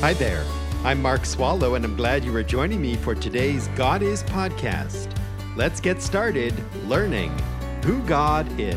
Hi there. I'm Mark Swallow, and I'm glad you are joining me for today's God Is podcast. Let's get started learning who God is.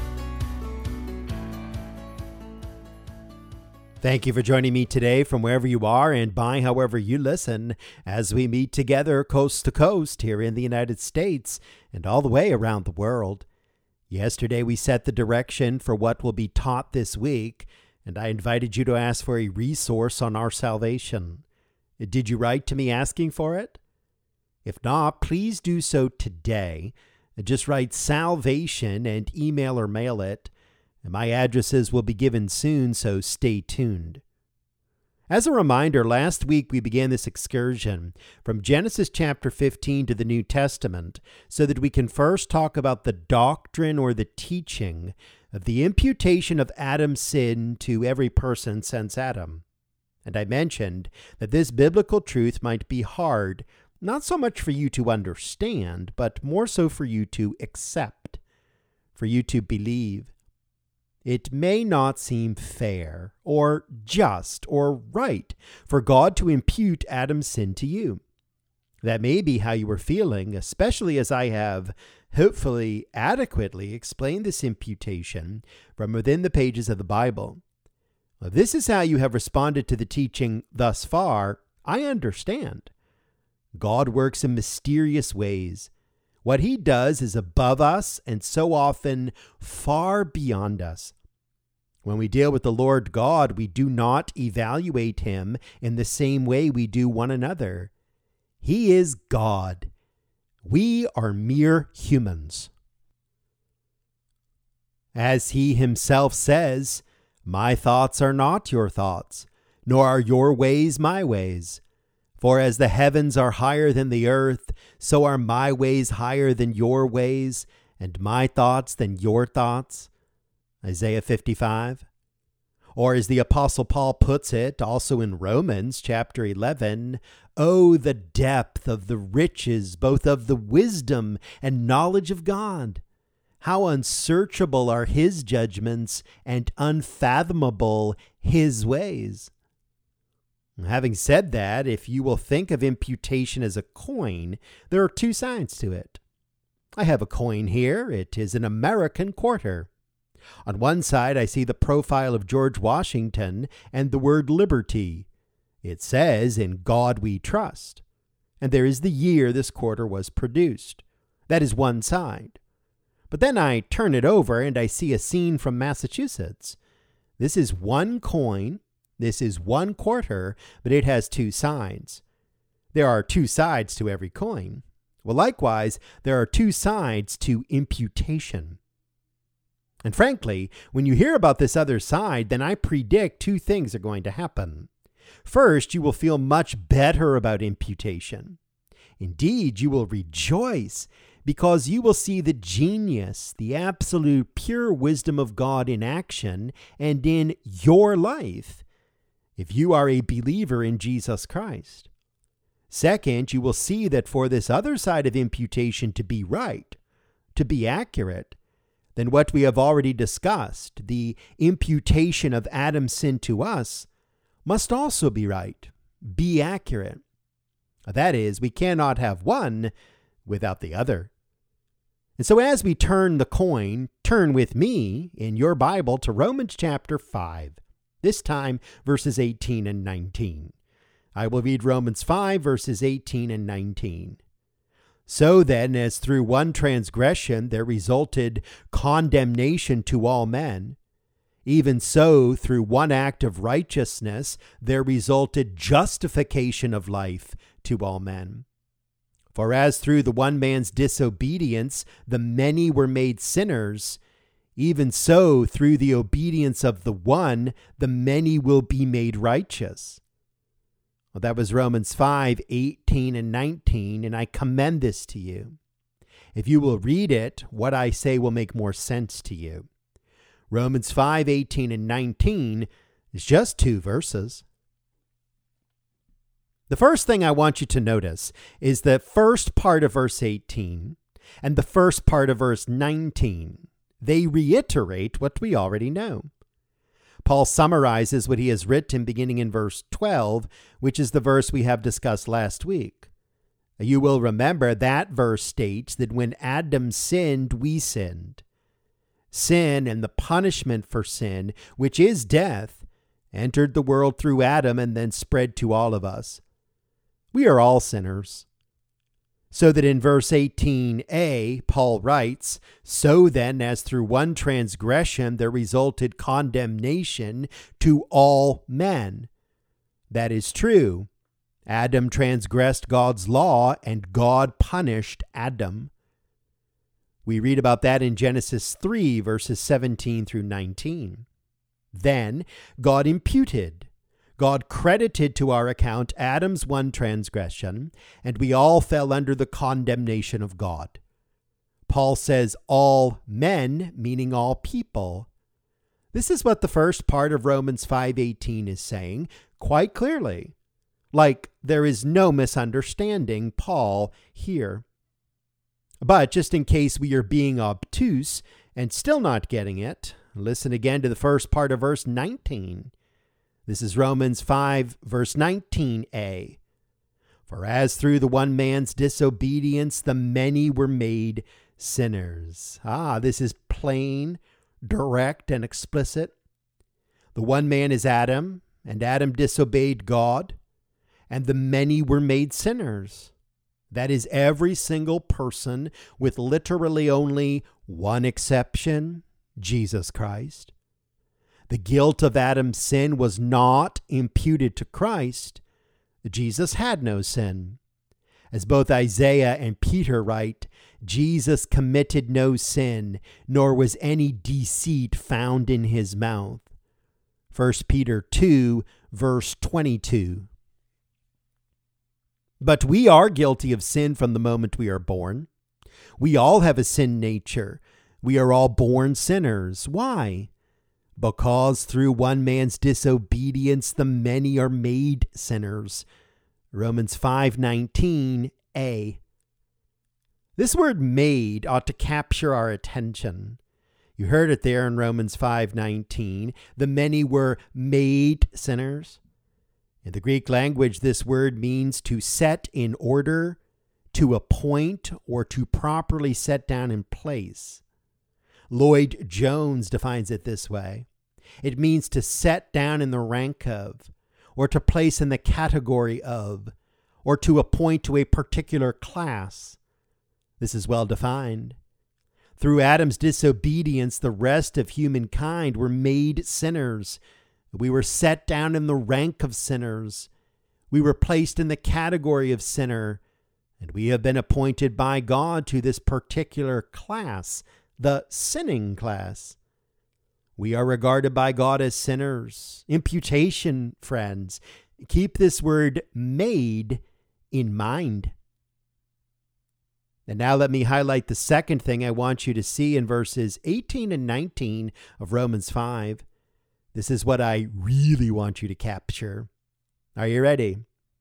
Thank you for joining me today from wherever you are and by however you listen as we meet together coast to coast here in the United States and all the way around the world. Yesterday we set the direction for what will be taught this week, and I invited you to ask for a resource on our salvation. Did you write to me asking for it? If not, please do so today. Just write salvation and email or mail it. And my addresses will be given soon, so stay tuned. As a reminder, last week we began this excursion from Genesis chapter 15 to the New Testament so that we can first talk about the doctrine or the teaching of the imputation of Adam's sin to every person since Adam. And I mentioned that this biblical truth might be hard, not so much for you to understand, but more so for you to accept, for you to believe. It may not seem fair or just or right for God to impute Adam's sin to you. That may be how you were feeling, especially as I have hopefully adequately explained this imputation from within the pages of the Bible. If this is how you have responded to the teaching thus far, I understand. God works in mysterious ways. What he does is above us and so often far beyond us. When we deal with the Lord God, we do not evaluate him in the same way we do one another. He is God. We are mere humans. As he himself says, "My thoughts are not your thoughts, nor are your ways my ways. For as the heavens are higher than the earth, so are my ways higher than your ways, and my thoughts than your thoughts." Isaiah 55. Or as the Apostle Paul puts it, also in Romans chapter 11, "Oh, the depth of the riches, both of the wisdom and knowledge of God! How unsearchable are his judgments and unfathomable his ways." Having said that, if you will think of imputation as a coin, there are two sides to it. I have a coin here. It is an American quarter. On one side, I see the profile of George Washington and the word liberty. It says, "In God we trust." And there is the year this quarter was produced. That is one side. But then I turn it over and I see a scene from Massachusetts. This is one coin. This is one quarter, but it has two sides. There are two sides to every coin. Well, likewise, there are two sides to imputation. And frankly, when you hear about this other side, then I predict two things are going to happen. First, you will feel much better about imputation. Indeed, you will rejoice because you will see the genius, the absolute pure wisdom of God in action and in your life if you are a believer in Jesus Christ. Second, you will see that for this other side of imputation to be right, to be accurate, then what we have already discussed, the imputation of Adam's sin to us, must also be right, be accurate. That is, we cannot have one without the other. And so as we turn the coin, turn with me in your Bible to Romans chapter 5, this time verses 18 and 19. I will read Romans 5, verses 18 and 19. "So then, as through one transgression there resulted condemnation to all men, even so through one act of righteousness there resulted justification of life to all men. For as through the one man's disobedience the many were made sinners, even so through the obedience of the one the many will be made righteous." Well, that was Romans 5, 18 and 19, and I commend this to you. If you will read it, what I say will make more sense to you. Romans 5, 18 and 19 is just two verses. The first thing I want you to notice is the first part of verse 18 and the first part of verse 19. They reiterate what we already know. Paul summarizes what he has written beginning in verse 12, which is the verse we have discussed last week. You will remember that verse states that when Adam sinned, we sinned. Sin and the punishment for sin, which is death, entered the world through Adam and then spread to all of us. We are all sinners. So that in verse 18a, Paul writes, "So then, as through one transgression there resulted condemnation to all men." That is true. Adam transgressed God's law, and God punished Adam. We read about that in Genesis 3, verses 17 through 19. Then God imputed, God credited to our account Adam's one transgression, and we all fell under the condemnation of God. Paul says all men, meaning all people. This is what the first part of Romans 5:18 is saying quite clearly. Like there is no misunderstanding Paul here. But just in case we are being obtuse and still not getting it, listen again to the first part of verse 19. This is Romans 5, verse 19a. "For as through the one man's disobedience the many were made sinners." This is plain, direct, and explicit. The one man is Adam, and Adam disobeyed God, and the many were made sinners. That is every single person, with literally only one exception, Jesus Christ. The guilt of Adam's sin was not imputed to Christ. Jesus had no sin. As both Isaiah and Peter write, Jesus committed no sin, nor was any deceit found in his mouth. 1 Peter 2, verse 22. But we are guilty of sin from the moment we are born. We all have a sin nature. We are all born sinners. Why? Because through one man's disobedience, the many are made sinners. Romans 5:19a. This word made ought to capture our attention. You heard it there in Romans 5:19. The many were made sinners. In the Greek language, this word means to set in order, to appoint, or to properly set down in place. Lloyd Jones defines it this way. It means to set down in the rank of, or to place in the category of, or to appoint to a particular class. This is well defined. Through Adam's disobedience, the rest of humankind were made sinners. We were set down in the rank of sinners. We were placed in the category of sinner, and we have been appointed by God to this particular class, the sinning class. We are regarded by God as sinners. Imputation, friends. Keep this word made in mind. And now let me highlight the second thing I want you to see in verses 18 and 19 of Romans 5. This is what I really want you to capture. Are you ready?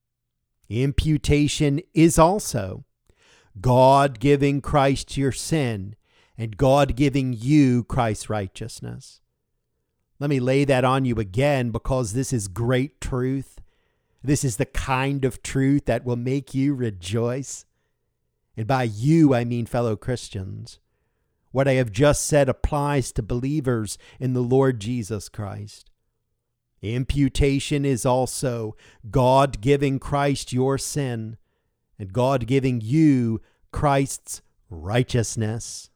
Imputation is also God giving Christ your sin and God giving you Christ's righteousness. Let me lay that on you again because this is great truth. This is the kind of truth that will make you rejoice. And by you, I mean fellow Christians. What I have just said applies to believers in the Lord Jesus Christ. Imputation is also God giving Christ your sin and God giving you Christ's righteousness.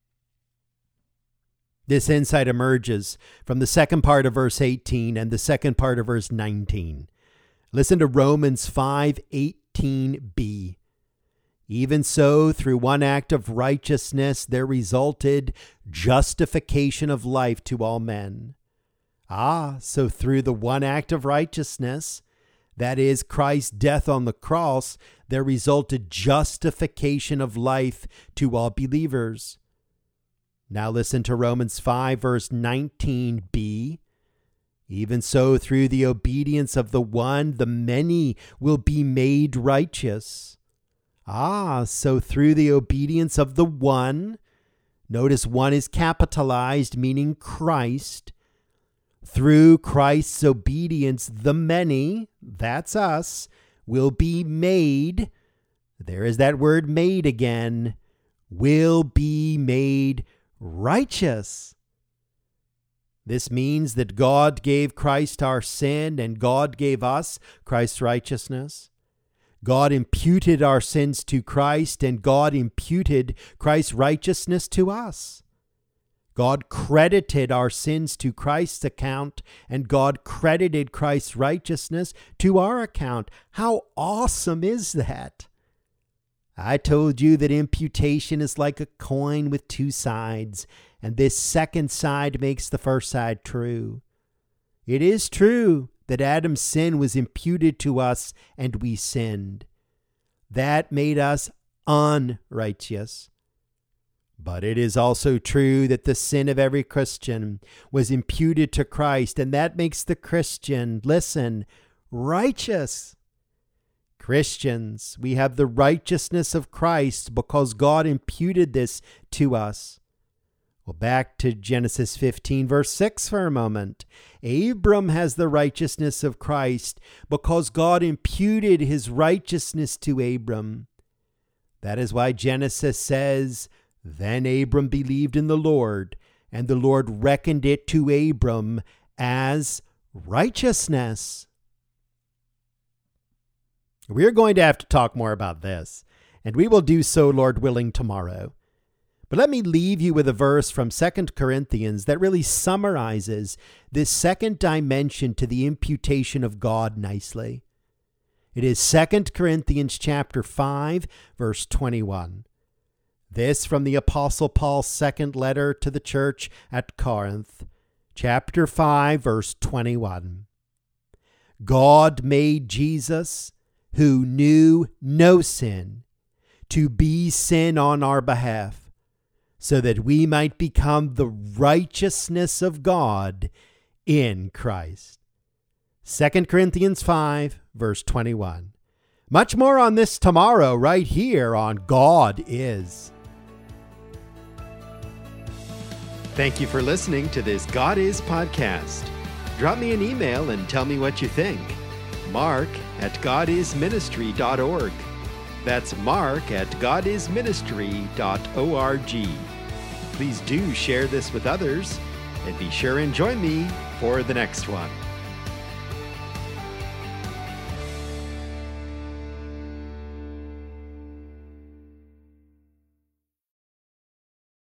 This insight emerges from the second part of verse 18 and the second part of verse 19. Listen to Romans 5:18b. Even so, through one act of righteousness, there resulted justification of life to all men. So through the one act of righteousness, that is Christ's death on the cross, there resulted justification of life to all believers. Now listen to Romans 5, verse 19b. Even so, through the obedience of the one, the many will be made righteous. So through the obedience of the one, notice one is capitalized, meaning Christ. Through Christ's obedience, the many, that's us, will be made, there is that word made again, will be made righteous. This means that God gave Christ our sin and God gave us Christ's righteousness. God imputed our sins to Christ and God imputed Christ's righteousness to us. God credited our sins to Christ's account and God credited Christ's righteousness to our account. How awesome is that? I told you that imputation is like a coin with two sides, and this second side makes the first side true. It is true that Adam's sin was imputed to us and we sinned. That made us unrighteous. But it is also true that the sin of every Christian was imputed to Christ, and that makes the Christian, listen, righteous. Christians, we have the righteousness of Christ because God imputed this to us. Well, back to Genesis 15, verse 6 for a moment. Abram has the righteousness of Christ because God imputed his righteousness to Abram. That is why Genesis says, "Then Abram believed in the Lord, and the Lord reckoned it to Abram as righteousness." We're going to have to talk more about this, and we will do so, Lord willing, tomorrow. But let me leave you with a verse from 2 Corinthians that really summarizes this second dimension to the imputation of God nicely. It is 2 Corinthians chapter 5, verse 21. This from the Apostle Paul's second letter to the church at Corinth, chapter 5, verse 21. God made Jesus, who knew no sin, to be sin on our behalf, so that we might become the righteousness of God in Christ. 2 Corinthians 5, verse 21. Much more on this tomorrow, right here on God Is. Thank you for listening to this God Is podcast. Drop me an email and tell me what you think. Mark@godisministry.org. That's Mark@godisministry.org. Please do share this with others and be sure and join me for the next one.